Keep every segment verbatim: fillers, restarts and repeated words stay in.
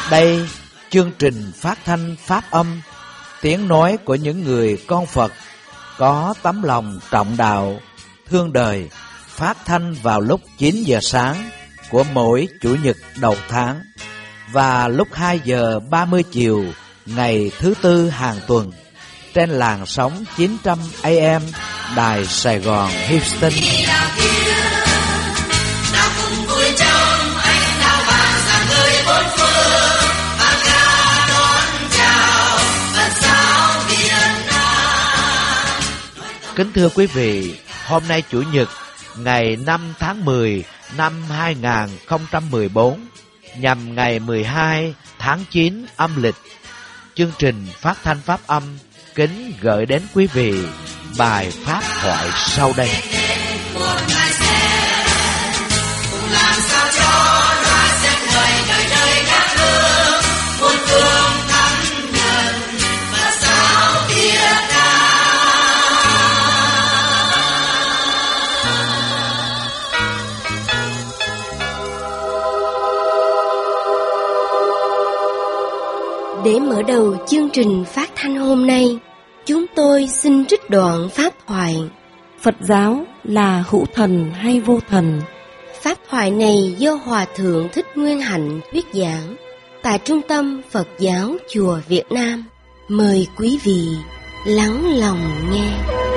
Đây, chương trình phát thanh Pháp âm, tiếng nói của những người con Phật có tấm lòng trọng đạo, thương đời, phát thanh vào lúc chín giờ sáng của mỗi Chủ nhật đầu tháng và lúc hai giờ ba mươi chiều ngày thứ Tư hàng tuần trên làn sóng chín trăm A M Đài Sài Gòn Houston. Kính thưa quý vị, hôm nay Chủ nhật ngày năm tháng mười năm hai nghìn không trăm mười bốn, nhằm ngày mười hai tháng chín âm lịch, chương trình phát thanh Pháp âm kính gửi đến quý vị bài pháp thoại sau đây. Để mở đầu chương trình phát thanh hôm nay, chúng tôi xin trích đoạn pháp thoại. Phật giáo là hữu thần hay vô thần? Pháp thoại này do Hòa Thượng Thích Nguyên Hạnh thuyết giảng tại Trung tâm Phật giáo Chùa Việt Nam. Mời quý vị lắng lòng nghe.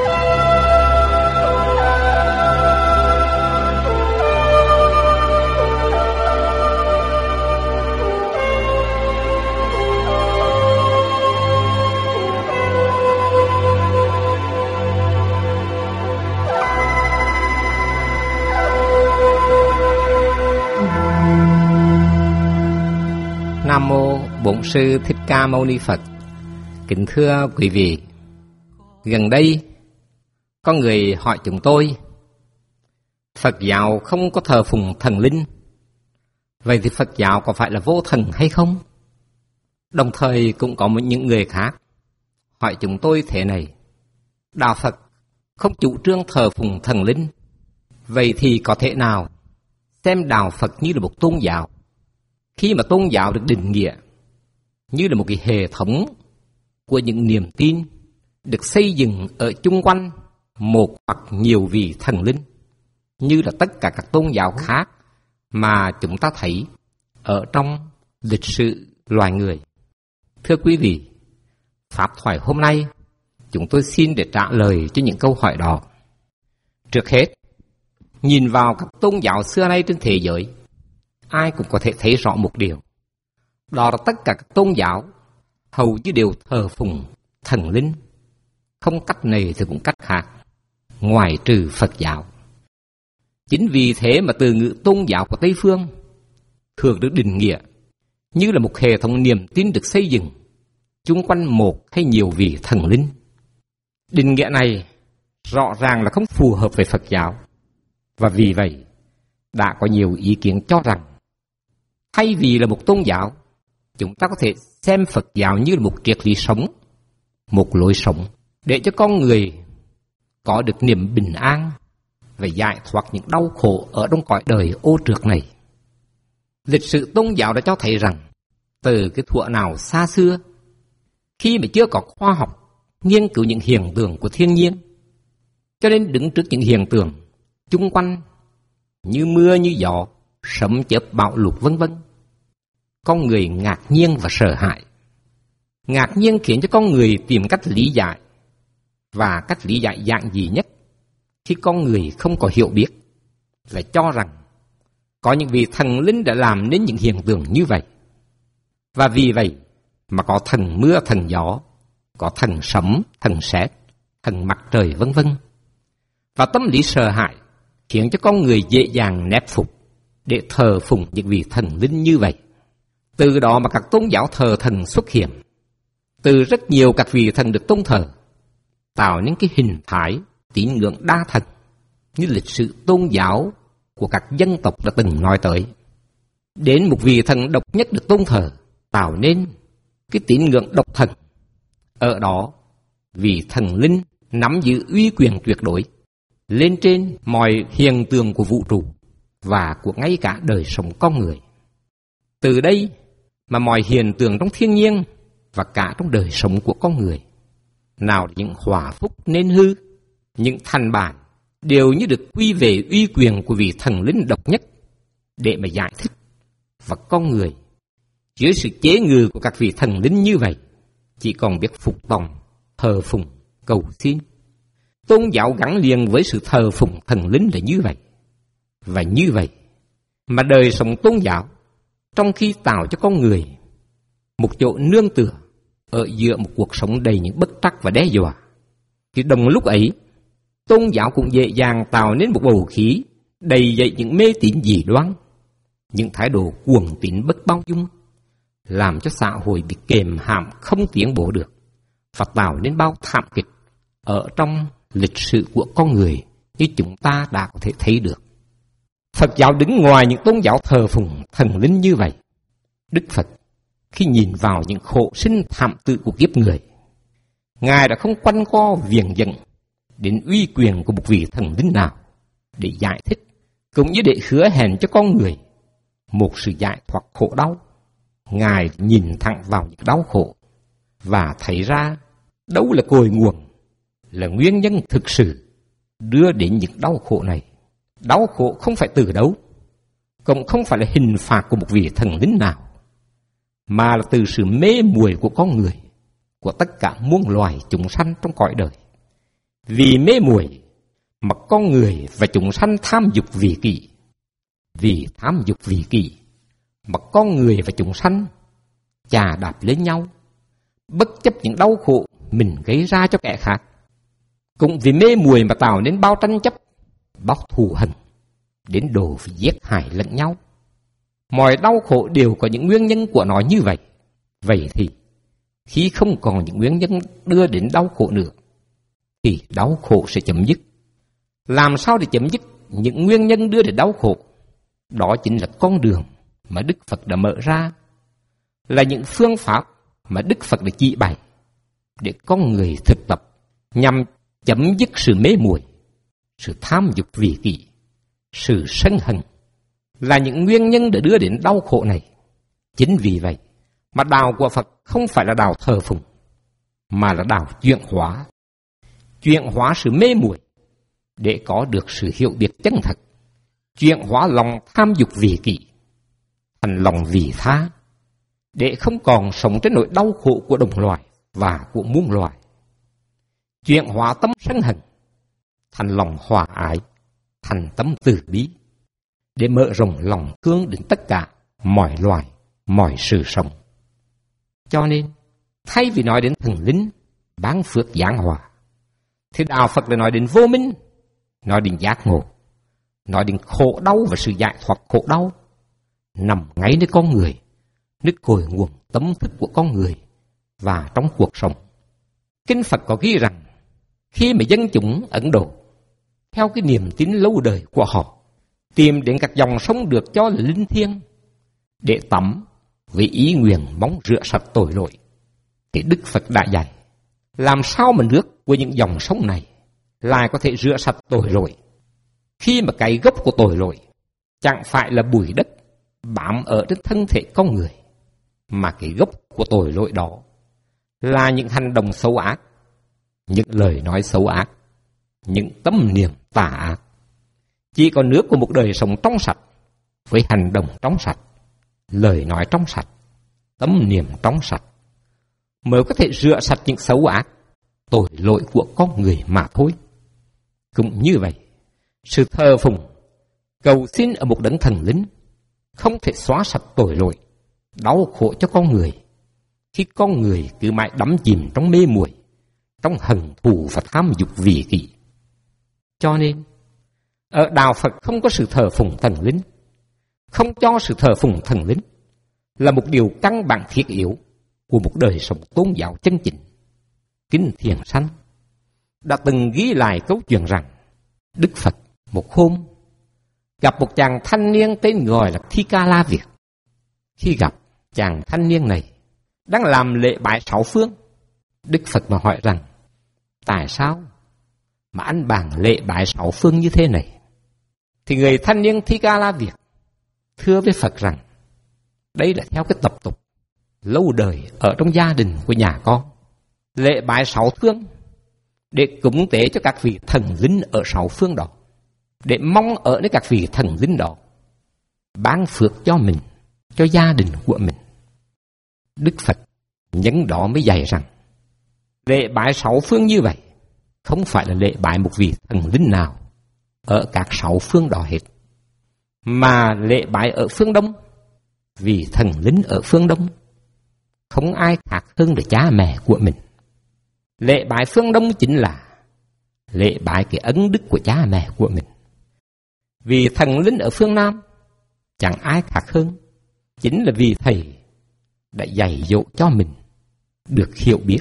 Nam mô Bổn Sư Thích Ca Mâu Ni Phật. Kính thưa quý vị, gần đây có người hỏi chúng tôi, Phật giáo không có thờ phụng thần linh, vậy thì Phật giáo có phải là vô thần hay không? Đồng thời cũng có những người khác hỏi chúng tôi thế này, Đạo Phật không chủ trương thờ phụng thần linh, vậy thì có thể nào xem Đạo Phật như là một tôn giáo? Khi mà tôn giáo được định nghĩa như là một cái hệ thống của những niềm tin được xây dựng ở chung quanh một hoặc nhiều vị thần linh, như là tất cả các tôn giáo khác mà chúng ta thấy ở trong lịch sử loài người. Thưa quý vị, pháp thoại hôm nay chúng tôi xin để trả lời cho những câu hỏi đó. Trước hết, nhìn vào các tôn giáo xưa nay trên thế giới, ai cũng có thể thấy rõ một điều, đó là tất cả các tôn giáo hầu như đều thờ phụng thần linh, không cách này thì cũng cách khác, ngoài trừ Phật giáo. Chính vì thế mà từ ngữ tôn giáo của Tây Phương thường được định nghĩa như là một hệ thống niềm tin được xây dựng chung quanh một hay nhiều vị thần linh. Định nghĩa này rõ ràng là không phù hợp với Phật giáo, và vì vậy đã có nhiều ý kiến cho rằng thay vì là một tôn giáo, chúng ta có thể xem Phật giáo như là một triết lý sống, một lối sống để cho con người có được niềm bình an và giải thoát những đau khổ ở trong cõi đời ô trượt này. Lịch sử tôn giáo đã cho thấy rằng từ cái thuở nào xa xưa, khi mà chưa có khoa học nghiên cứu những hiện tượng của thiên nhiên, cho nên đứng trước những hiện tượng chung quanh như mưa như gió, sấm chớp bão lụt vân vân, con người ngạc nhiên và sợ hãi. Ngạc nhiên khiến cho con người tìm cách lý giải, và cách lý giải giản dị nhất khi con người không có hiểu biết là cho rằng có những vị thần linh đã làm nên những hiện tượng như vậy, và vì vậy mà có thần mưa, thần gió, có thần sấm, thần sét, thần mặt trời vân vân. Và tâm lý sợ hãi khiến cho con người dễ dàng nép phục để thờ phụng những vị thần linh như vậy. Từ đó mà các tôn giáo thờ thần xuất hiện. Từ rất nhiều các vị thần được tôn thờ, tạo nên cái hình thái tín ngưỡng đa thần như lịch sử tôn giáo của các dân tộc đã từng nói tới. Đến một vị thần độc nhất được tôn thờ, tạo nên cái tín ngưỡng độc thần. Ở đó, vị thần linh nắm giữ uy quyền tuyệt đối lên trên mọi hiện tượng của vũ trụ và của ngay cả đời sống con người. Từ đây mà mọi hiện tượng trong thiên nhiên và cả trong đời sống của con người, nào là những hòa phúc nên hư, những thành bản, đều như được quy về uy quyền của vị thần linh độc nhất để mà giải thích. Và con người, dưới sự chế ngự của các vị thần linh như vậy, chỉ còn biết phục tòng, thờ phụng, cầu xin. Tôn giáo gắn liền với sự thờ phụng thần linh là như vậy. Và như vậy mà đời sống tôn giáo, trong khi tạo cho con người một chỗ nương tựa ở giữa một cuộc sống đầy những bất trắc và đe dọa, thì đồng lúc ấy, tôn giáo cũng dễ dàng tạo nên một bầu khí đầy dậy những mê tín dị đoan, những thái độ cuồng tín bất bao dung, làm cho xã hội bị kềm hãm không tiến bộ được, và tạo nên bao thảm kịch ở trong lịch sử của con người như chúng ta đã có thể thấy được. Phật giáo đứng ngoài những tôn giáo thờ phụng thần linh như vậy. Đức Phật khi nhìn vào những khổ sinh thảm tự của kiếp người, Ngài đã không quanh co viền vâng đến uy quyền của một vị thần linh nào để giải thích, cũng như để hứa hẹn cho con người một sự giải thoát khổ đau. Ngài nhìn thẳng vào những đau khổ và thấy ra đâu là cội nguồn, là nguyên nhân thực sự đưa đến những đau khổ này. Đau khổ không phải từ đâu, cũng không phải là hình phạt của một vị thần linh nào, mà là từ sự mê muội của con người, của tất cả muôn loài chúng sanh trong cõi đời. Vì mê muội mà con người và chúng sanh tham dục vị kỷ. Vì tham dục vị kỷ mà con người và chúng sanh chà đạp lên nhau, bất chấp những đau khổ mình gây ra cho kẻ khác. Cũng vì mê muội mà tạo nên bao tranh chấp, bao thù hận, đến độ phải giết hại lẫn nhau. Mọi đau khổ đều có những nguyên nhân của nó như vậy. Vậy thì khi không còn những nguyên nhân đưa đến đau khổ nữa, thì đau khổ sẽ chấm dứt. Làm sao để chấm dứt những nguyên nhân đưa đến đau khổ? Đó chính là con đường mà Đức Phật đã mở ra, là những phương pháp mà Đức Phật đã chỉ bày để con người thực tập nhằm chấm dứt sự mê muội, sự tham dục vị kỷ, sự sân hận, là những nguyên nhân để đưa đến đau khổ này. Chính vì vậy mà đạo của Phật không phải là đạo thờ phụng, mà là đạo chuyển hóa. Chuyển hóa sự mê muội để có được sự hiểu biết chân thật. Chuyển hóa lòng tham dục vị kỷ thành lòng vị tha, để không còn sống trên nỗi đau khổ của đồng loài và của muôn loài. Chuyển hóa tâm sân hận thành lòng hòa ái, thành tâm từ bi, để mở rộng lòng thương đến tất cả mọi loài, mọi sự sống. Cho nên, thay vì nói đến thần linh bán phước giáng hòa, thì đạo Phật lại nói đến vô minh, nói đến giác ngộ, nói đến khổ đau và sự giải thoát khổ đau nằm ngay nơi con người, nơi cội nguồn tâm thức của con người và trong cuộc sống. Kinh Phật có ghi rằng, khi mà dân chúng Ấn Độ theo cái niềm tin lâu đời của họ tìm đến các dòng sông được cho là linh thiêng để tắm với ý nguyện mong rửa sạch tội lỗi, thì Đức Phật đã dạy làm sao mà nước của những dòng sông này lại có thể rửa sạch tội lỗi, khi mà cái gốc của tội lỗi chẳng phải là bụi đất bám ở trên thân thể con người, mà cái gốc của tội lỗi đó là những hành động xấu ác, những lời nói xấu ác, những tâm niệm tà ác. Chỉ có nước của một đời sống trong sạch, với hành động trong sạch, lời nói trong sạch, tâm niệm trong sạch, mới có thể rửa sạch những xấu ác, tội lỗi của con người mà thôi. Cũng như vậy, sự thờ phụng, cầu xin ở một đấng thần linh không thể xóa sạch tội lỗi, đau khổ cho con người, khi con người cứ mãi đắm chìm trong mê muội, trong hận thù và tham dục vị kỷ. Cho nên, ở đạo Phật không có sự thờ phụng thần linh, không cho sự thờ phụng thần linh là một điều căn bản thiết yếu của một đời sống tôn giáo chân chính. Kinh Thiền Sanh đã từng ghi lại câu chuyện rằng, Đức Phật một hôm gặp một chàng thanh niên tên gọi là Thi Ca La Việt. Khi gặp chàng thanh niên này đang làm lễ bái sáu phương, Đức Phật mà hỏi rằng, tại sao mà anh bàn lễ bái sáu phương như thế này? Thì người thanh niên Thi Ca La Việt thưa với Phật rằng, đây là theo cái tập tục lâu đời ở trong gia đình của nhà con. Lễ bái sáu phương để cúng tế cho các vị thần linh ở sáu phương đó, để mong ở nơi các vị thần linh đó ban phước cho mình, cho gia đình của mình. Đức Phật nhân đó mới dạy rằng lễ bái sáu phương như vậy không phải là lễ bái một vị thần linh nào ở các sáu phương đó hết, mà lễ bái ở phương Đông, vì thần linh ở phương Đông không ai khác hơn là cha mẹ của mình. Lễ bái phương Đông chính là lễ bái cái ân đức của cha mẹ của mình. Vì thần linh ở phương Nam chẳng ai khác hơn, chính là vì thầy đã dạy dỗ cho mình được hiểu biết.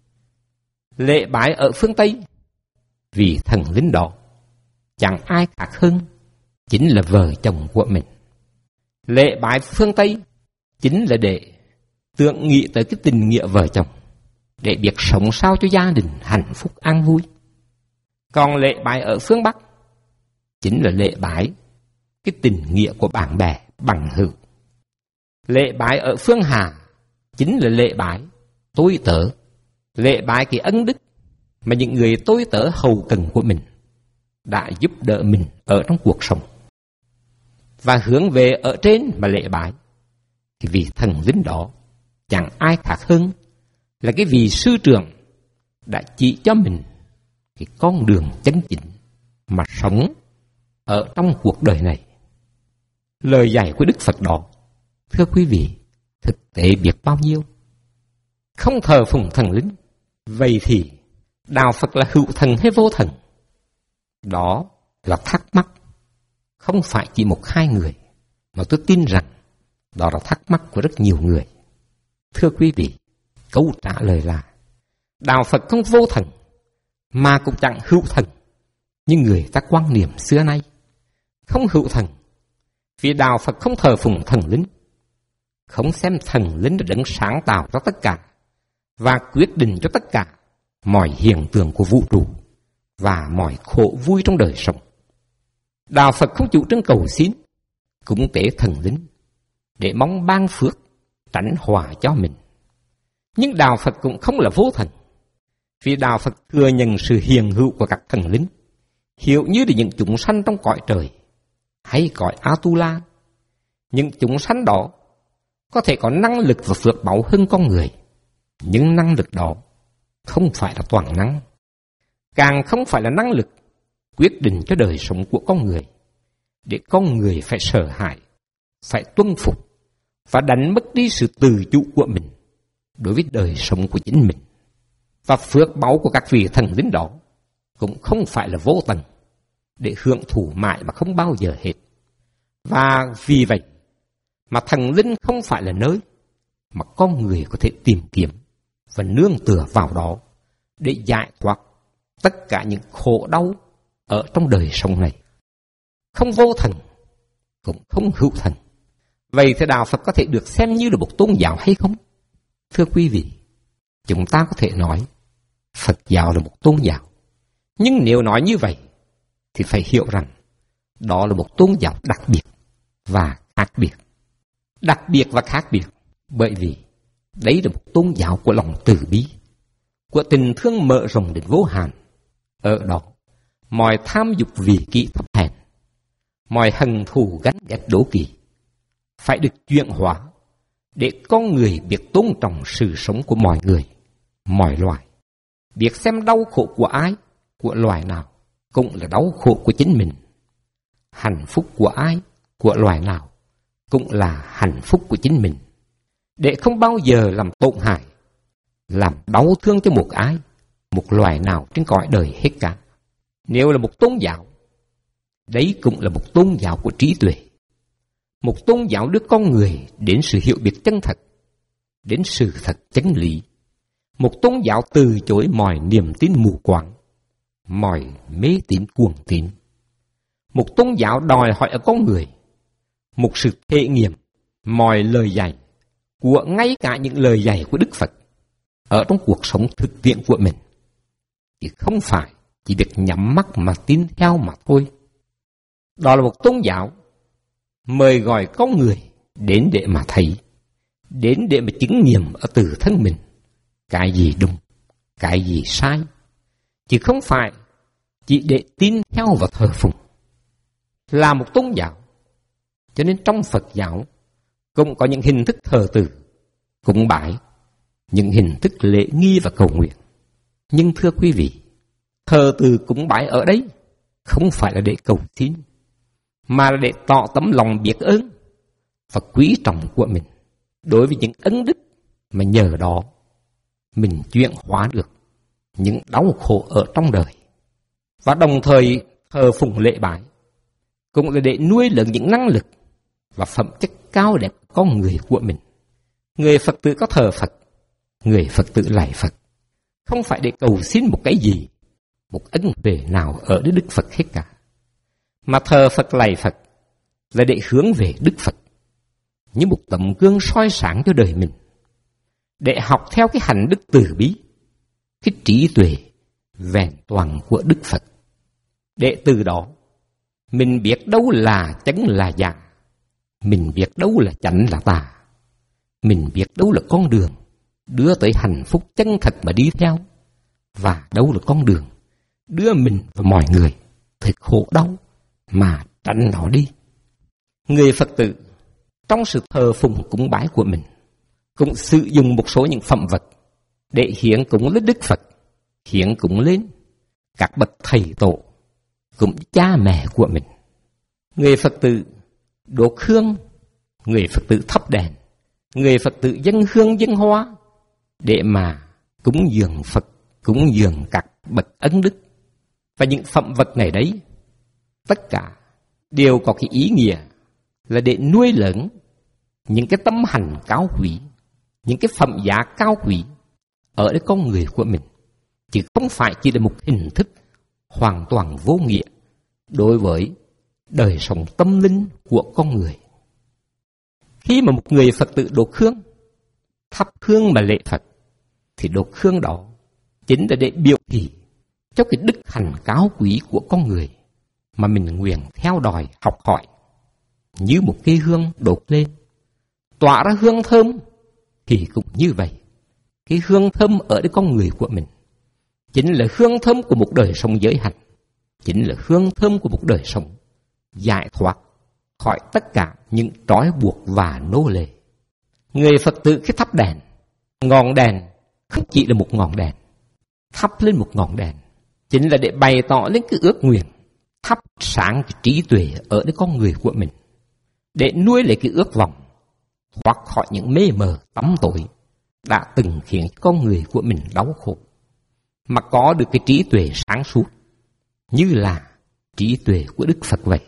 Lễ bái ở phương Tây, vì thần linh đó chẳng ai khác hơn, chính là vợ chồng của mình. Lễ bái phương Tây chính là để tưởng nghĩ tới cái tình nghĩa vợ chồng, để biết sống sao cho gia đình hạnh phúc an vui. Còn lễ bái ở phương Bắc chính là lễ bái cái tình nghĩa của bạn bè bằng hữu. Lễ bái ở phương Hà chính là lễ bái tôi tớ, lễ bái cái ân đức mà những người tôi tớ hầu cận của mình đã giúp đỡ mình ở trong cuộc sống. Và hướng về ở trên mà lễ bái thì vị thần linh đó chẳng ai khác hơn là cái vị sư trưởng đã chỉ cho mình cái con đường chân chính mà sống ở trong cuộc đời này. Lời dạy của Đức Phật đó, thưa quý vị, thực tế biết bao nhiêu. Không thờ phụng thần linh, vậy thì đạo Phật là hữu thần hay vô thần? Đó là thắc mắc không phải chỉ một hai người, mà tôi tin rằng đó là thắc mắc của rất nhiều người. Thưa quý vị, câu trả lời là đạo Phật không vô thần, mà cũng chẳng hữu thần như người ta quan niệm xưa nay. Không hữu thần vì đạo Phật không thờ phụng thần linh, không xem thần linh là đấng sáng tạo cho tất cả và quyết định cho tất cả mọi hiện tượng của vũ trụ và mọi khổ vui trong đời sống. Đạo Phật không chủ trương cầu xin, cúng tế thần linh để mong ban phước, tránh họa cho mình. Nhưng đạo Phật cũng không là vô thần, vì đạo Phật thừa nhận sự hiện hữu của các thần linh, hiểu như là những chúng sanh trong cõi trời hay cõi Atula. Những chúng sanh đó có thể có năng lực và phước báu hơn con người, nhưng năng lực đó không phải là toàn năng, càng không phải là năng lực quyết định cho đời sống của con người, để con người phải sợ hãi, phải tuân phục và đánh mất đi sự tự chủ của mình đối với đời sống của chính mình. Và phước báu của các vị thần linh đó cũng không phải là vô tận, để hưởng thụ mãi mà không bao giờ hết. Và vì vậy mà thần linh không phải là nơi mà con người có thể tìm kiếm và nương tựa vào đó để giải thoát tất cả những khổ đau ở trong đời sống này. Không vô thần, cũng không hữu thần. Vậy thì đạo Phật có thể được xem như là một tôn giáo hay không? Thưa quý vị, chúng ta có thể nói Phật giáo là một tôn giáo. Nhưng nếu nói như vậy thì phải hiểu rằng đó là một tôn giáo đặc biệt và khác biệt. Đặc biệt và khác biệt bởi vì đấy là một tôn giáo của lòng từ bi, của tình thương mở rộng đến vô hạn. Ở đó, mọi tham dục vị kỷ thấp hèn, mọi hận thù ganh ghét đố kỵ phải được chuyển hóa để con người biết tôn trọng sự sống của mọi người, mọi loài, biết xem đau khổ của ai, của loài nào cũng là đau khổ của chính mình. Hạnh phúc của ai, của loài nào cũng là hạnh phúc của chính mình, để không bao giờ làm tổn hại, làm đau thương cho một ai, một loài nào trên cõi đời hết cả. Nếu là một tôn giáo, đấy cũng là một tôn giáo của trí tuệ, một tôn giáo đưa con người đến sự hiểu biết chân thật, đến sự thật chân lý, một tôn giáo từ chối mọi niềm tin mù quáng, mọi mê tín cuồng tín, một tôn giáo đòi hỏi ở con người một sự thể nghiệm mọi lời dạy của ngay cả những lời dạy của Đức Phật ở trong cuộc sống thực tiễn của mình, chứ không phải chỉ việc nhắm mắt mà tin theo mà thôi. Đó là một tôn giáo mời gọi con người đến để mà thấy, đến để mà chứng nghiệm ở từ thân mình cái gì đúng, cái gì sai, chứ không phải chỉ để tin theo và thờ phụng. Là một tôn giáo, cho nên trong Phật giáo cũng có những hình thức thờ tự, cúng bái, những hình thức lễ nghi và cầu nguyện. Nhưng thưa quý vị, thờ tự cúng bái ở đây không phải là để cầu xin, mà là để tỏ tấm lòng biết ơn và quý trọng của mình đối với những ân đức mà nhờ đó mình chuyển hóa được những đau khổ ở trong đời. Và đồng thời thờ phụng lễ bái cũng là để nuôi lớn những năng lực và phẩm chất cao đẹp con người của mình. Người Phật tử có thờ Phật, người Phật tử lạy Phật, không phải để cầu xin một cái gì, một ân huệ nào ở Đức Phật hết cả, mà thờ Phật lạy Phật là để hướng về Đức Phật như một tấm gương soi sáng cho đời mình, để học theo cái hạnh đức từ bi, cái trí tuệ vẹn toàn của Đức Phật, để từ đó mình biết đâu là chánh là giả, mình biết đâu là chánh là tà, mình biết đâu là con đường đưa tới hạnh phúc chân thật mà đi theo, và đâu là con đường đưa mình và mọi người tới khổ đau mà tránh nó đi. Người Phật tử trong sự thờ phụng cúng bái của mình cũng sử dụng một số những phẩm vật để hiến cúng lên Đức Phật, hiến cúng lên các bậc thầy tổ, cũng cha mẹ của mình. Người Phật tử đốt hương, người Phật tử thắp đèn, người Phật tử dâng hương dâng hoa để mà cúng dường Phật, cúng dường các bậc ân đức. Và những phẩm vật này đấy, tất cả đều có cái ý nghĩa là để nuôi lớn những cái tâm hành cao quý, những cái phẩm giá cao quý ở cái con người của mình, chứ không phải chỉ là một hình thức hoàn toàn vô nghĩa đối với đời sống tâm linh của con người. Khi mà một người Phật tử đốt hương, thắp hương mà lễ Phật, thì đốt hương đó chính là để biểu thị cho cái đức hạnh cao quý của con người mà mình nguyện theo đòi học hỏi. Như một cây hương đốt lên, tỏa ra hương thơm, thì cũng như vậy. Cái hương thơm ở cái con người của mình chính là hương thơm của một đời sống giới hạnh, chính là hương thơm của một đời sống giải thoát khỏi tất cả những trói buộc và nô lệ. Người Phật tử khi thắp đèn, ngọn đèn không chỉ là một ngọn đèn, thắp lên một ngọn đèn chính là để bày tỏ lên cái ước nguyện thắp sáng cái trí tuệ ở cái con người của mình, để nuôi lấy cái ước vọng thoát khỏi những mê mờ tắm tối đã từng khiến con người của mình đau khổ, mà có được cái trí tuệ sáng suốt như là trí tuệ của Đức Phật vậy.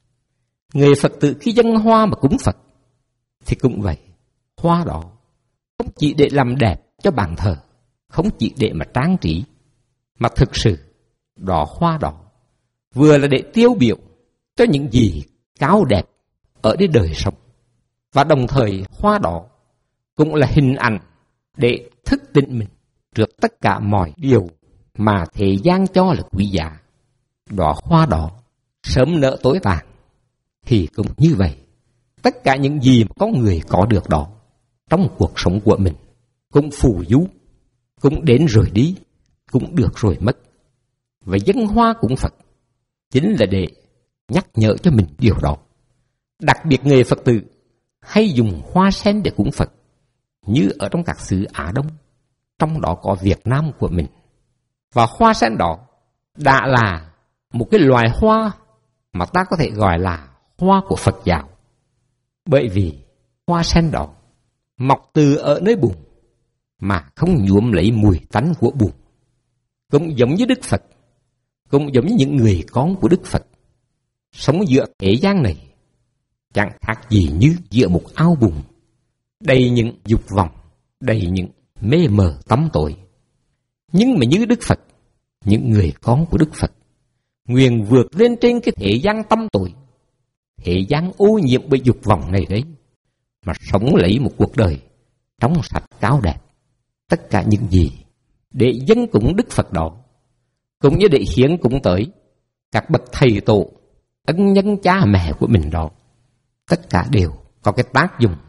Người Phật tử khi dâng hoa mà cúng Phật thì cũng vậy. Hoa đó không chỉ để làm đẹp cho bàn thờ, không chỉ để mà trang trí, mà thực sự đỏ hoa đó vừa là để tiêu biểu cho những gì cao đẹp ở cái đời sống, và đồng thời hoa đó cũng là hình ảnh để thức tỉnh mình trước tất cả mọi điều mà thế gian cho là quý giá. Đóa hoa đó sớm nở tối tàn, thì cũng như vậy. Tất cả những gì mà con người có được đó trong cuộc sống của mình cũng phù du, cũng đến rồi đi, cũng được rồi mất. Và dâng hoa cúng Phật chính là để nhắc nhở cho mình điều đó. Đặc biệt người Phật tử hay dùng hoa sen để cúng Phật, như ở trong các xứ Á Đông, trong đó có Việt Nam của mình. Và hoa sen đó đã là một cái loài hoa mà ta có thể gọi là hoa của Phật giáo. Bởi vì hoa sen đó mọc từ ở nơi bùn mà không nhuộm lấy mùi tanh của bùn. Cũng giống như Đức Phật, cũng giống như những người con của Đức Phật, sống giữa thế gian này chẳng khác gì như giữa một ao bùn đầy những dục vọng, đầy những mê mờ tắm tối. Nhưng mà như Đức Phật, những người con của Đức Phật nguyện vượt lên trên cái thế gian tăm tối, thế gian ô nhiễm bởi dục vọng này đấy, mà sống lấy một cuộc đời trong sạch cao đẹp. Tất cả những gì để dâng cúng Đức Phật đó, cũng như để hiến cúng tới các bậc thầy tổ, ân nhân cha mẹ của mình đó, tất cả đều có cái tác dụng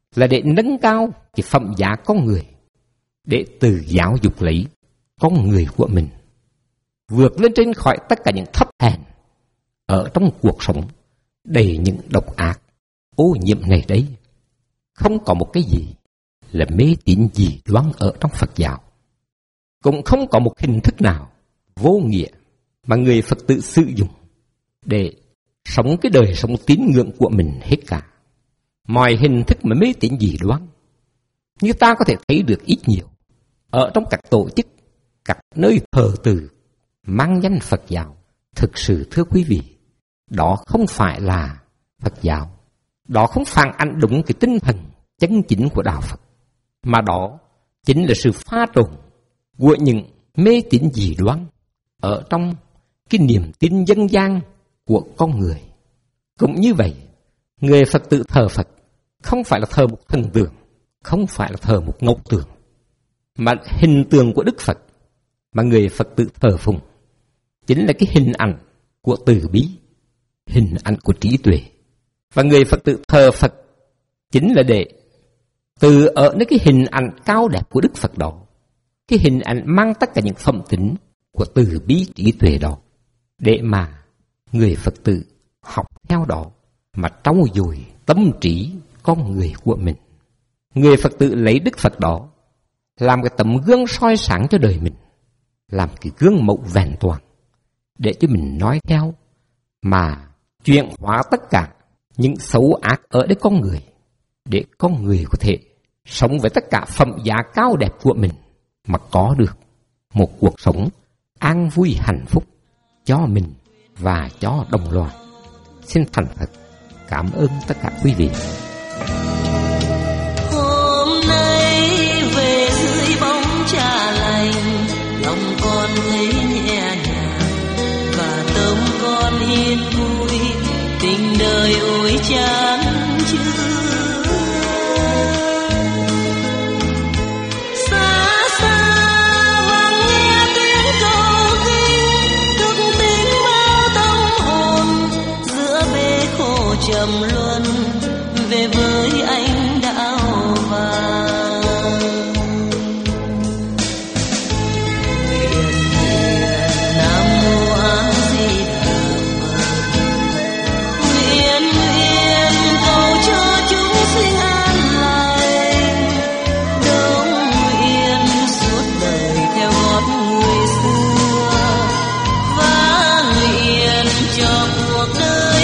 là để nâng cao cái phẩm giá con người, để từ giáo dục lấy con người của mình vượt lên trên khỏi tất cả những thấp hèn ở trong cuộc sống đầy những độc ác, ô nhiễm này đấy. Không có một cái gì là mê tín dị đoan ở trong Phật giáo. Cũng không có một hình thức nào vô nghĩa mà người Phật tử sử dụng để sống cái đời sống tín ngưỡng của mình hết cả. Mọi hình thức mà mê tín dị đoan như ta có thể thấy được ít nhiều ở trong các tổ chức, các nơi thờ tự mang danh Phật giáo. Thực sự thưa quý vị, đó không phải là Phật giáo. Đó không phản ánh đúng cái tinh thần chân chính của đạo Phật, mà đó chính là sự pha trộn của những mê tín dị đoan ở trong cái niềm tin dân gian của con người. Cũng như vậy, người Phật tử thờ Phật không phải là thờ một thần tượng, không phải là thờ một ngọc tượng, mà hình tượng của Đức Phật mà người Phật tử thờ phụng chính là cái hình ảnh của từ bi, hình ảnh của trí tuệ. Và người Phật tử thờ Phật chính là để từ ở nơi cái hình ảnh cao đẹp của Đức Phật đó, cái hình ảnh mang tất cả những phẩm tính của từ bi trí tuệ đó, để mà người Phật tử học theo đó mà trau dồi tâm trí con người của mình. Người Phật tử lấy Đức Phật đó làm cái tấm gương soi sáng cho đời mình, làm cái gương mẫu vẹn toàn để cho mình nói theo, mà chuyển hóa tất cả những xấu ác ở đây con người, để con người có thể sống với tất cả phẩm giá cao đẹp của mình mà có được một cuộc sống an vui hạnh phúc cho mình và cho đồng loài. Xin thành thật cảm ơn tất cả quý vị. Hôm nay về dưới bóng trà lành, lòng con thấy nhẹ nhàng và tâm con yên vui, tình đời ôi chán chứa. Trầm luân về với anh đạo vàng, nguyện nguyện Nam Mô A Di Đà Phật, nguyện nguyện cầu cho chúng sinh an lành, đông nguyện suốt đời theo gót người xưa, và nguyện cho cuộc đời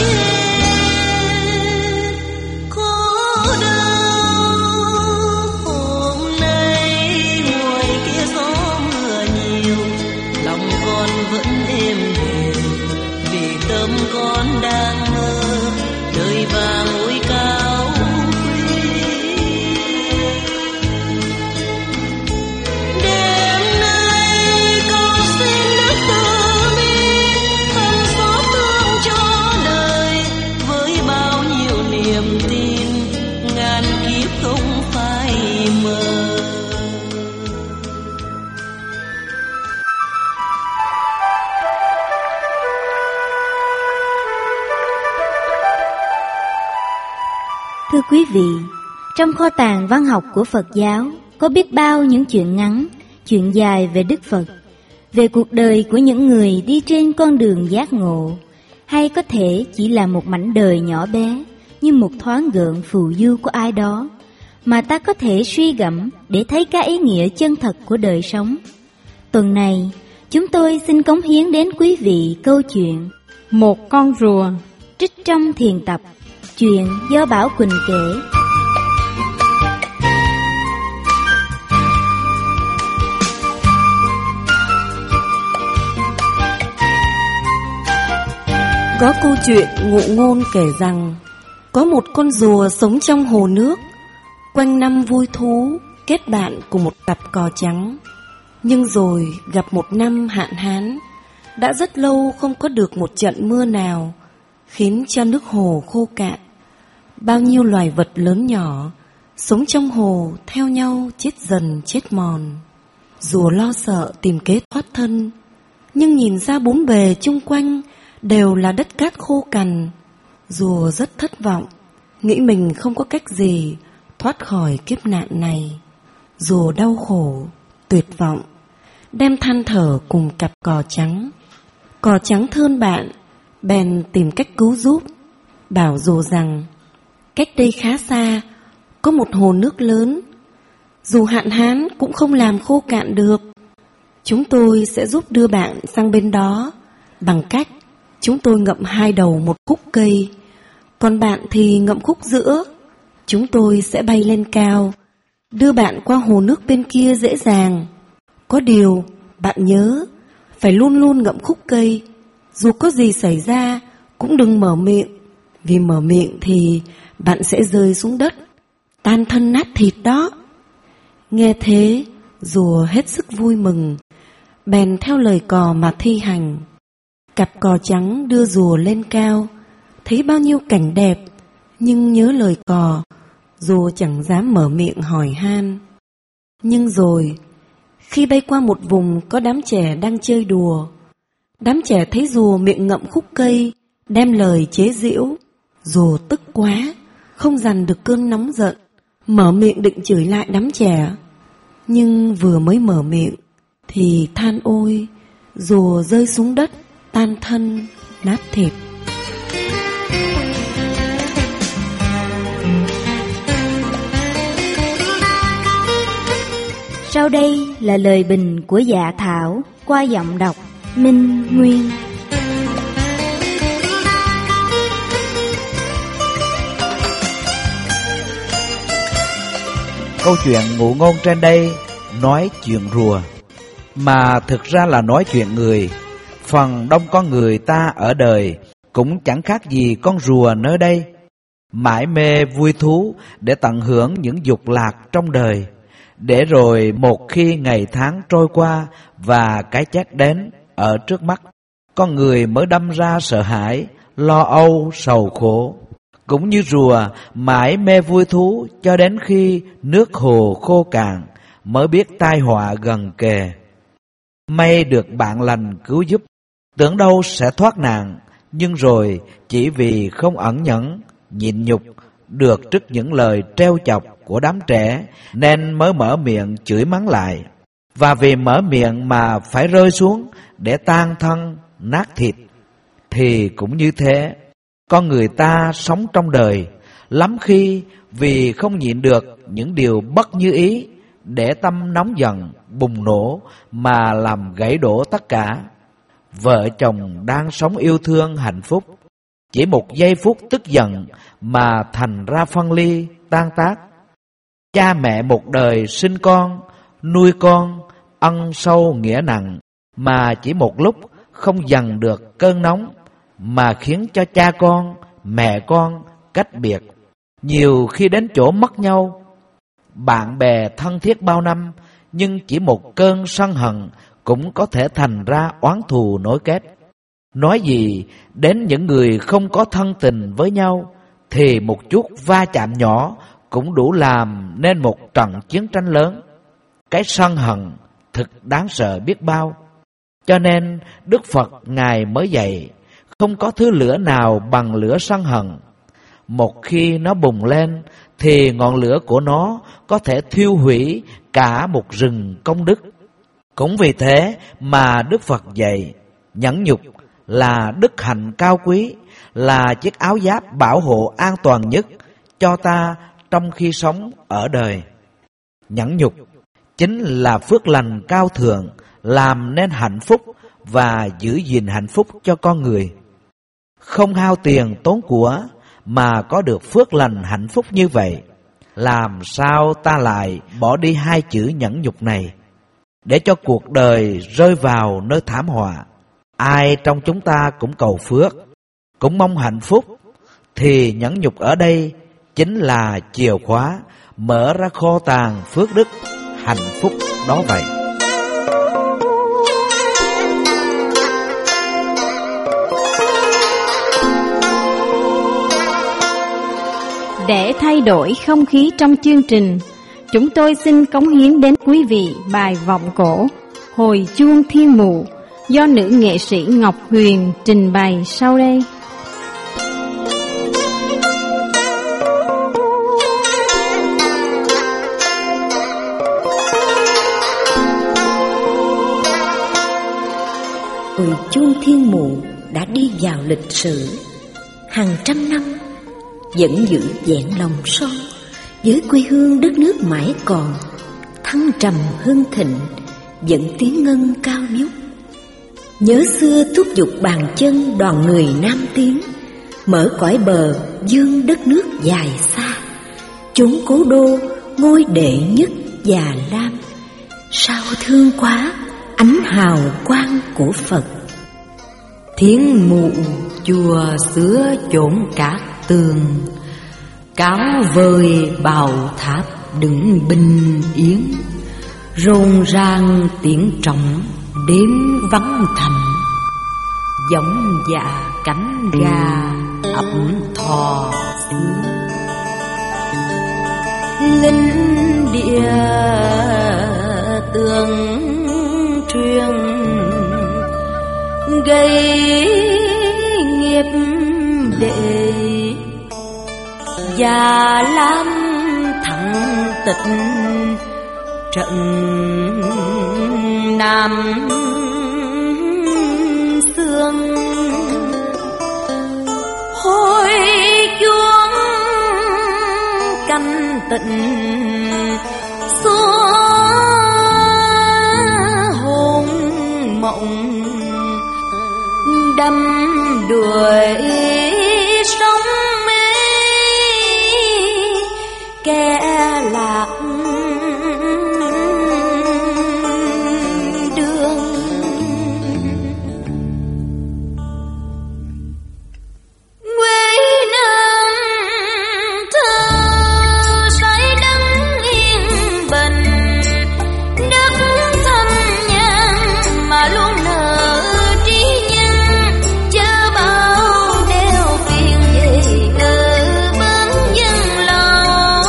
Thưa quý vị, trong kho tàng văn học của Phật giáo có biết bao những chuyện ngắn, chuyện dài về Đức Phật, về cuộc đời của những người đi trên con đường giác ngộ, hay có thể chỉ là một mảnh đời nhỏ bé như một thoáng gợn phù du của ai đó, mà ta có thể suy gẫm để thấy cái ý nghĩa chân thật của đời sống. Tuần này, chúng tôi xin cống hiến đến quý vị câu chuyện Một con rùa, trích trong Thiền Tập, chuyện do Bảo Quỳnh kể. Có câu chuyện ngụ ngôn kể rằng có một con rùa sống trong hồ nước, quanh năm vui thú kết bạn cùng một cặp cò trắng. Nhưng rồi gặp một năm hạn hán, đã rất lâu không có được một trận mưa nào, khiến cho nước hồ khô cạn. Bao nhiêu loài vật lớn nhỏ sống trong hồ theo nhau chết dần chết mòn. Rùa lo sợ tìm kế thoát thân, nhưng nhìn ra bốn bề chung quanh đều là đất cát khô cằn. Rùa rất thất vọng, nghĩ mình không có cách gì thoát khỏi kiếp nạn này. Rùa đau khổ, tuyệt vọng, đem than thở cùng cặp cò trắng. Cò trắng thương bạn, bèn tìm cách cứu giúp, bảo rùa rằng cách đây khá xa có một hồ nước lớn, dù hạn hán cũng không làm khô cạn được. Chúng tôi sẽ giúp đưa bạn sang bên đó bằng cách chúng tôi ngậm hai đầu một khúc cây, còn bạn thì ngậm khúc giữa. Chúng tôi sẽ bay lên cao, đưa bạn qua hồ nước bên kia dễ dàng. Có điều, bạn nhớ, phải luôn luôn ngậm khúc cây, dù có gì xảy ra cũng đừng mở miệng, vì mở miệng thì bạn sẽ rơi xuống đất, tan thân nát thịt đó. Nghe thế, rùa hết sức vui mừng, bèn theo lời cò mà thi hành. Cặp cò trắng đưa rùa lên cao, thấy bao nhiêu cảnh đẹp, nhưng nhớ lời cò, rùa chẳng dám mở miệng hỏi han. Nhưng rồi, khi bay qua một vùng có đám trẻ đang chơi đùa, đám trẻ thấy rùa miệng ngậm khúc cây, đem lời chế giễu. Rùa tức quá, không dằn được cơn nóng giận, mở miệng định chửi lại đám trẻ. Nhưng vừa mới mở miệng thì than ôi, rùa rơi xuống đất, tan thân, nát thịt. Sau đây là lời bình của Dạ Thảo qua giọng đọc Minh Nguyên. Câu chuyện ngụ ngôn trên đây nói chuyện rùa, mà thực ra là nói chuyện người. Phần đông con người ta ở đời cũng chẳng khác gì con rùa nơi đây, mải mê vui thú để tận hưởng những dục lạc trong đời, để rồi một khi ngày tháng trôi qua và cái chết đến ở trước mắt, con người mới đâm ra sợ hãi, lo âu, sầu khổ. Cũng như rùa mãi mê vui thú cho đến khi nước hồ khô cạn mới biết tai họa gần kề. May được bạn lành cứu giúp, tưởng đâu sẽ thoát nạn, nhưng rồi chỉ vì không ẩn nhẫn, nhịn nhục được trước những lời trêu chọc của đám trẻ nên mới mở miệng chửi mắng lại. Và vì mở miệng mà phải rơi xuống để tan thân, nát thịt. Thì cũng như thế, con người ta sống trong đời, lắm khi vì không nhịn được những điều bất như ý, để tâm nóng giận, bùng nổ mà làm gãy đổ tất cả. Vợ chồng đang sống yêu thương hạnh phúc, chỉ một giây phút tức giận mà thành ra phân ly, tan tác. Cha mẹ một đời sinh con, nuôi con, ân sâu nghĩa nặng, mà chỉ một lúc không dằn được cơn nóng, mà khiến cho cha con, mẹ con cách biệt, nhiều khi đến chỗ mất nhau. Bạn bè thân thiết bao năm, nhưng chỉ một cơn sân hận cũng có thể thành ra oán thù nối kết. Nói gì đến những người không có thân tình với nhau, thì một chút va chạm nhỏ cũng đủ làm nên một trận chiến tranh lớn. Cái sân hận thực đáng sợ biết bao. Cho nên Đức Phật Ngài mới dạy, không có thứ lửa nào bằng lửa sân hận. Một khi nó bùng lên thì ngọn lửa của nó có thể thiêu hủy cả một rừng công đức. Cũng vì thế mà Đức Phật dạy, nhẫn nhục là đức hạnh cao quý, là chiếc áo giáp bảo hộ an toàn nhất cho ta trong khi sống ở đời. Nhẫn nhục chính là phước lành cao thượng, làm nên hạnh phúc và giữ gìn hạnh phúc cho con người. Không hao tiền tốn của mà có được phước lành hạnh phúc như vậy, làm sao ta lại bỏ đi hai chữ nhẫn nhục này, để cho cuộc đời rơi vào nơi thảm họa? Ai trong chúng ta cũng cầu phước, cũng mong hạnh phúc, thì nhẫn nhục ở đây chính là chìa khóa mở ra kho tàng phước đức hạnh phúc đó vậy. Để thay đổi không khí trong chương trình, chúng tôi xin cống hiến đến quý vị bài vọng cổ Hồi chuông thiên mụ do nữ nghệ sĩ Ngọc Huyền trình bày sau đây. Hồi chuông thiên mụ đã đi vào lịch sử hàng trăm năm, vẫn giữ vẹn lòng son với quê hương đất nước mãi còn thăng trầm hưng thịnh, vẫn tiếng ngân cao vút. Nhớ xưa thúc giục bàn chân đoàn người Nam tiến, mở cõi bờ dương đất nước dài xa, chốn cố đô ngôi đệ nhất Già Lam. Sao thương quá ánh hào quang của Phật. Thiên mụ chùa xưa chốn cát tường, cáo vời bào tháp đứng bình yên, rộn ràng tiếng trống đêm vắng thành, giống dạ cánh gà ấp thò xưa. Linh địa tường truyền gây nghiệp đệ, Già Lam thắng tịch trận Nam Sương. Hồi chuông canh tịnh xóa hồn mộng, đâm đuổi sóng mê kẻ lạc đường. Quê Nam thơ say đắm yên bình, đất thâm nhang mà luôn nở trí nhân, chớ bao đeo phiền về ngờ bến dân lòng.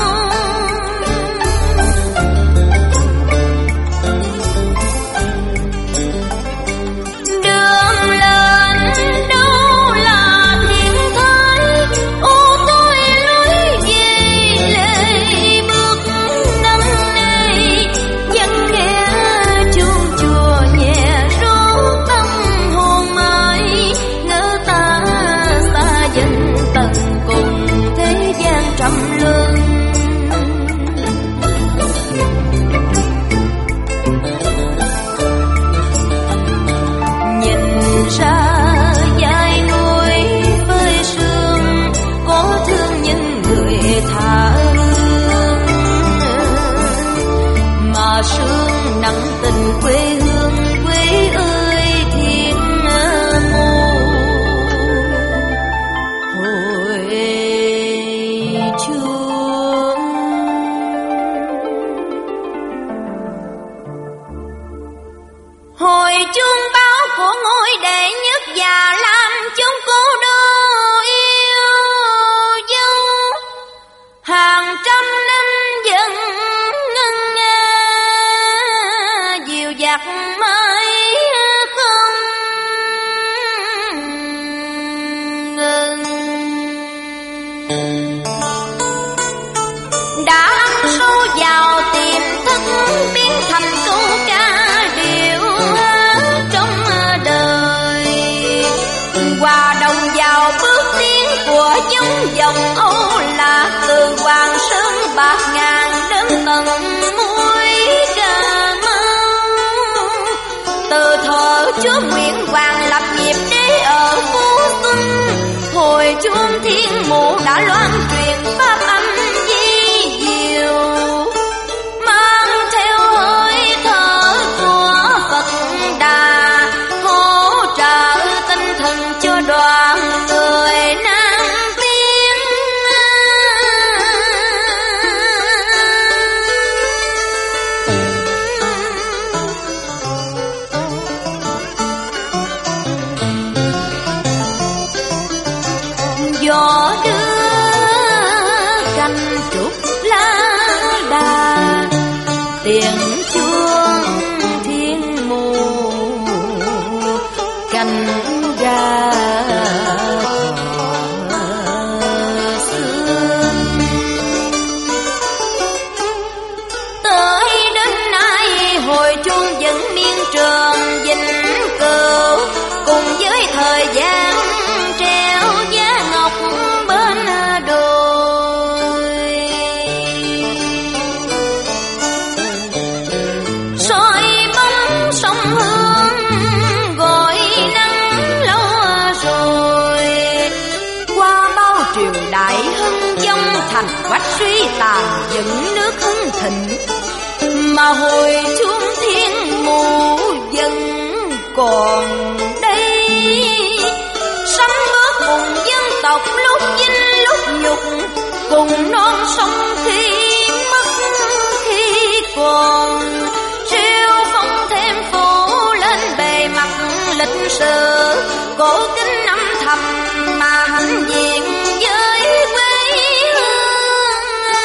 Đường lên đâu là thiên thái, ô tôi lối về lệ bước năm nay, dân nghe chuông chùa nhẹ rốt tâm hồn mãi, ngỡ ta xa dần tận cùng thế gian trầm luân. Nhìn ra dải núi với sương, có thương những người tha hương, mà sương nặng tình quê hương. Quê ơi thiên mù hồi chuông. Hồi chuông báo của ngôi đệ nhất Già Lam, chúng cố đô yêu dấu. Hàng trăm năm dần ngân nga, dìu dặt mãi không ngừng. Đã ăn sâu vào tiềm thức, biến thành câu ca điệu hát trong đời, hòa đồng vào bước tiến của giống dòng Âu Lạc, từ Hoàng Sơn bạc ngàn đến tận mũi Cà Mau. Từ thuở Chúa Nguyễn Hoàng lập nghiệp đế ở Phú Xuân, hồi chuông thiên mụ đã loan truyền pháp âm di diệu, mang theo hơi thở của Phật Đà, hỗ trợ tinh thần cho đoàn người Nam tiến. Gió đưa canh trúc lá đà, tiếng chuông thiên mù canh gà thọ sương. Tới đến nay hồi chuông vẫn miên trường vĩnh cửu, quách suy tàn dựng nước hưng thịnh, mà hồi chuông thiên mụ vẫn còn đây. Sánh bước cùng dân tộc lúc vinh lúc nhục, cùng non sông khi mất khi còn. Siêu phong thêm phủ lên bề mặt lịch sử, cổ kính âm thầm mà hãnh diện với quê hương.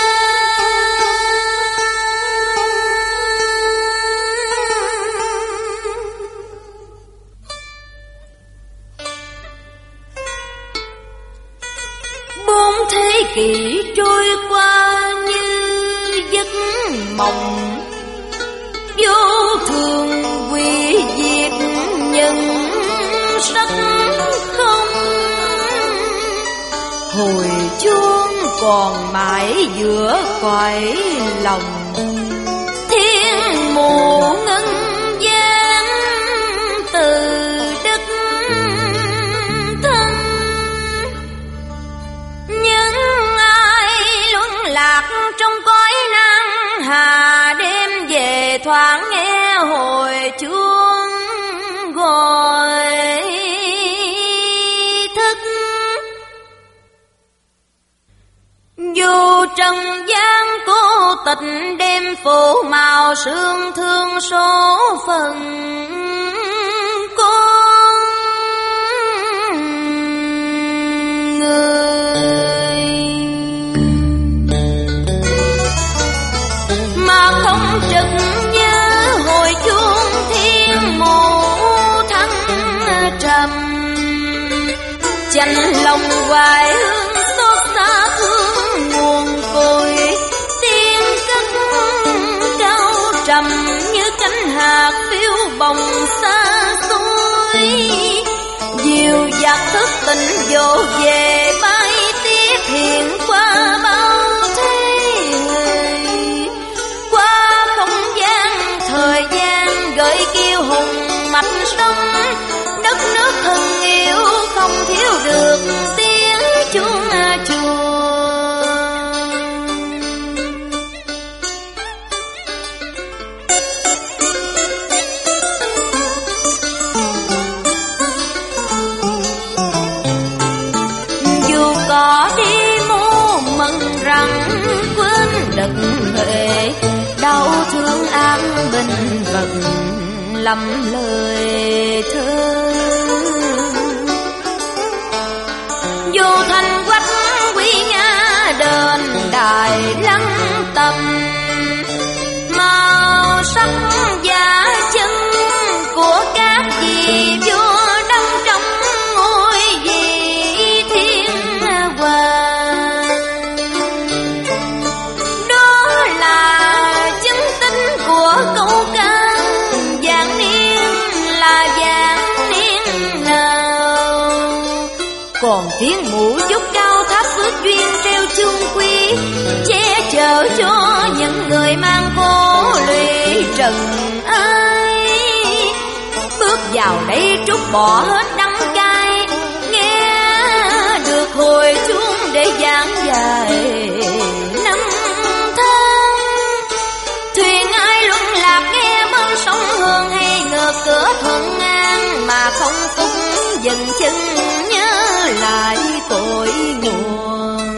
Bốn thế kỷ trôi qua như giấc mộng, vô thường quy diệt nhân sắc không. Hồi chuông còn mãi giữa cõi lòng, thiên mù ngân gian từ đất thân. Những ai luân lạc trong cõi nan hà, đêm về thoáng nghe hồi chuông gọi thức. Dù trần gian cố tình đêm phủ màu sương thương số phận con người, mà không trực nhớ hồi chuông thiên mộ thăng trầm. Chạnh lòng hoài hương xót xa thương nguồn cội, tiếng cất cao trầm như cánh hạt phiêu bồng xa xôi. Dìu dạt thức tình dỗ về bay tiếp hiện qua bao thế người, qua không gian thời gian gợi kêu hùng mạch sông. Đất nước thân yêu không thiếu được tiếng chuông chùa. Dù có đi mô mần rằng quên đừng huệ, đau thương an bình vận lầm lời thơ. Dù thành quách quý nga đền đài lăng tầm, màu sắc giả chân của các vị vua đăng trong ngôi vị thiên hoàng. Đó là chứng tính của câu ca vạn niên là vạn niên nào. Còn tiếng mũ dốc cao tháp phước duyên treo chuông quý, che chở cho những người mang cô lụy trần ai. Bước vào đây trút bỏ hết đắng cay, nghe được hồi chuông để giảng dài năm tháng. Thuyền ai luân lạc nghe bên sông Hương, hay ngược cửa thuận ngang mà không cũng dừng chân nhớ lại cội nguồn.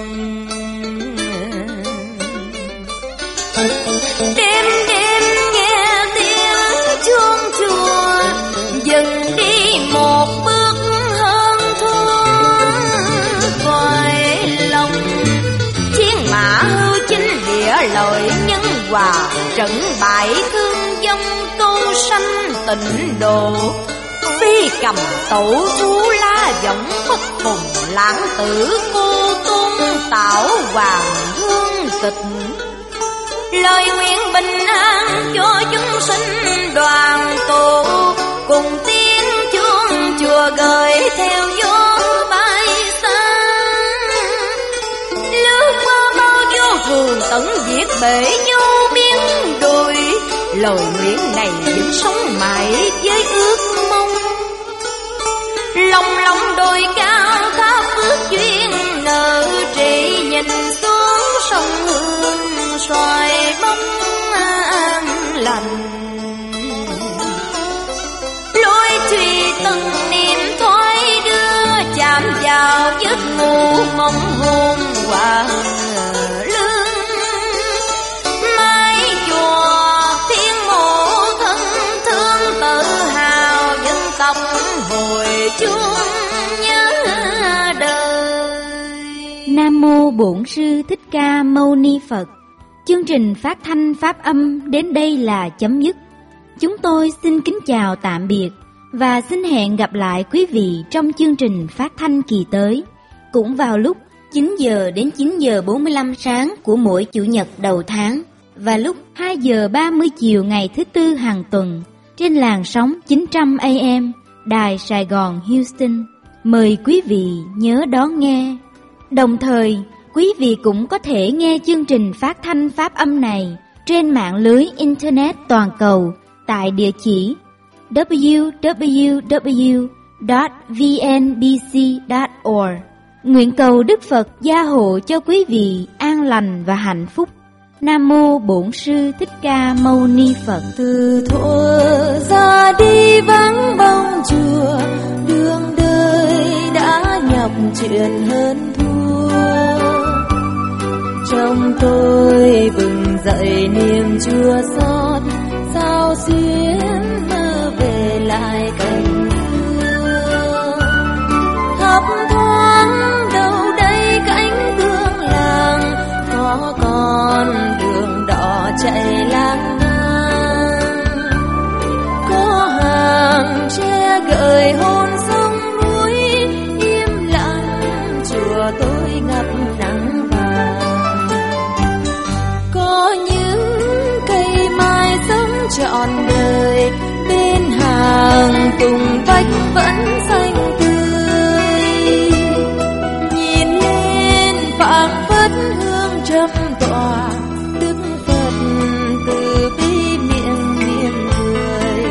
Đêm đêm nghe tiếng chuông chùa, dừng đi một bước hơn thua cõi lòng. Chiến mã hưu chính địa lợi nhân hòa, trận bại thương vong câu sanh tịnh độ. Phi cầm tổ thú la giọng bất hùng, lãng tử cô tôn tạo hoàng hương kịch. Lời nguyện bình an cho chúng sinh đoàn tụ, cùng tiếng chuông chùa gửi theo gió bay xa. Lướt qua bao vô thường tận diệt bể vô biên đồi, lời nguyện này vẫn sống mãi với ước mong. Lòng lòng đồi cao tháp phước duyên nợ trì, nhìn xuống giấc ngủ mộng hồn hoàng lương. Mái chùa thiên mộ thân thương tự hào dân tộc hồi chuông nhớ đời. Nam mô Bổn Sư Thích Ca Mâu Ni Phật. Chương trình phát thanh pháp âm đến đây là chấm dứt. Chúng tôi xin kính chào tạm biệt và xin hẹn gặp lại quý vị trong chương trình phát thanh kỳ tới, cũng vào lúc chín giờ đến chín giờ bốn mươi lăm sáng của mỗi Chủ nhật đầu tháng và lúc hai giờ ba mươi chiều ngày thứ Tư hàng tuần trên làn sóng chín trăm A M Đài Sài Gòn Houston. Mời quý vị nhớ đón nghe. Đồng thời, quý vị cũng có thể nghe chương trình phát thanh pháp âm này trên mạng lưới Internet toàn cầu tại địa chỉ w w w chấm v n b c chấm org. Nguyện cầu Đức Phật gia hộ cho quý vị an lành và hạnh phúc. Nam mô Bổn Sư Thích Ca Mâu Ni Phật. Từ thuở ra đi vắng bóng chùa, đường đời đã nhọc chuyện hơn thua. Trong tôi bừng dậy niềm chua xót, sao xuyến mơ về lại cảnh xưa. Thấp thoáng đâu đây cánh tương làng, có con đường đỏ chạy lang ngang. Có hàng tre gợi hôn sông núi, im lặng chùa tôi ngập nắng vàng. Có những cây mai sống trọn đời, bên hàng tùng bách vẫn xanh tươi. Nhìn lên phảng phất hương trầm tỏa, Đức Phật từ bi miệng miệng cười.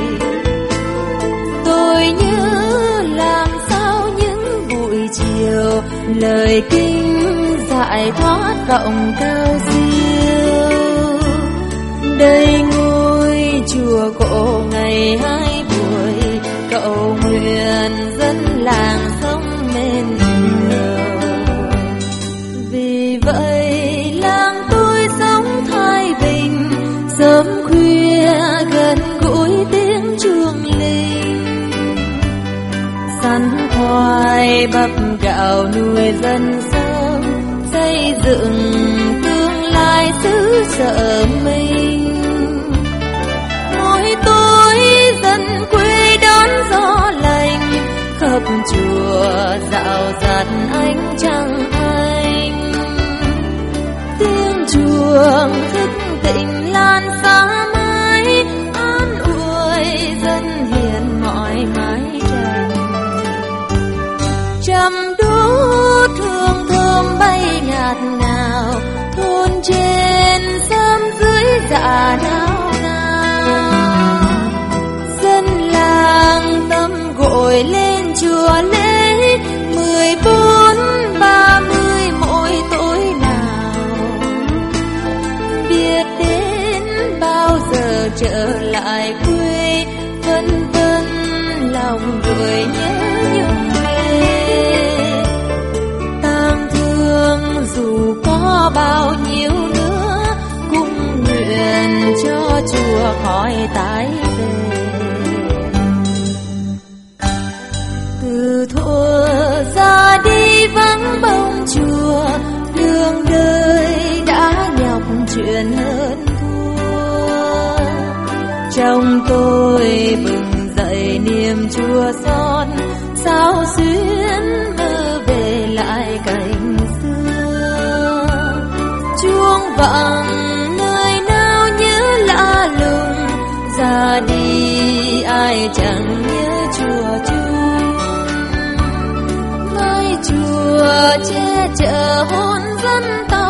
Tôi nhớ làm sao những buổi chiều, lời kinh giải thoát vọng cao siêu. Đây ngôi chùa cổ ngày hai buổi, cầu nguyện dân làng sống nên nhiều. Vì vậy làng tôi sống thái bình, sớm khuya gần gũi tiếng chuông linh. Sắn khoai bắp gạo nuôi dân sống, xây dựng tương lai xứ sở mình. Mỗi tối dân quê đón gió lành, khắp chùa dạo dạt ánh trăng thanh. Tiếng chuông thức tỉnh lan xa mãi, an ủi dân hiền mỏi mái trần. Trăm đốt hương thơm bay ngạt ngào, thôn trên sớm dưới dạ nao nao. Dân làng tâm gội lên chùa lễ, mười bốn ba mươi mỗi tối nào. Biết đến bao giờ trở lại quê, vân vân lòng người nhớ nhung quê. Tang thương dù có bao nhiêu nữa, cũng nguyện cho chùa khỏi tái về. Từ thuở ra đi vắng bóng chùa, đường đời đã nhọc chuyện hơn thua. Trong tôi bừng dậy niềm chua xót, sao xuyến mơ về lại cảnh xưa. Chuông vọng nơi nào nhớ lạ lùng, ra đi ai chẳng nhớ chùa chung. Mái chùa che chở hôn dân ta,